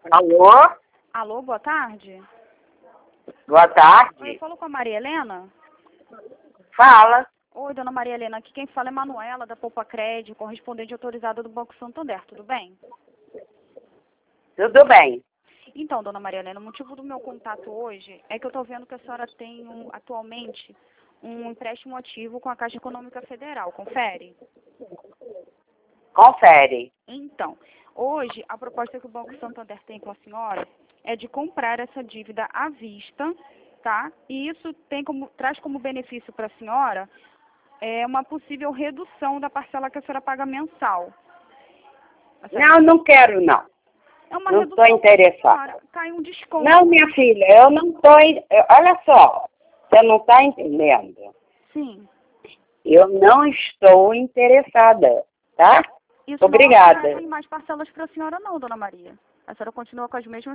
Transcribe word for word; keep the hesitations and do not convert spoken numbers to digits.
Alô? Alô, boa tarde. Boa tarde. Eu falo com a Maria Helena. Fala. Oi, dona Maria Helena. Aqui quem fala é Manuela, da Poupa Crédito, correspondente autorizada do Banco Santander. Tudo bem? Tudo bem. Então, dona Maria Helena, o motivo do meu contato hoje é que eu estou vendo que a senhora tem um, atualmente um empréstimo ativo com a Caixa Econômica Federal. Confere? Confere. Então, hoje a proposta que o Banco Santander tem com a senhora é de comprar essa dívida à vista, tá? E isso tem como, traz como benefício para a senhora é, uma possível redução da parcela que a senhora paga mensal. A senhora- Não, não quero não. É uma Não redução estou interessada. senhora, cai um desconto. Não, minha filha, eu não estou... Olha só, você não está entendendo. Sim. Eu não estou interessada, tá? Isso Obrigada. não oferece mais parcelas para a senhora não, dona Maria. A senhora continua com as mesmas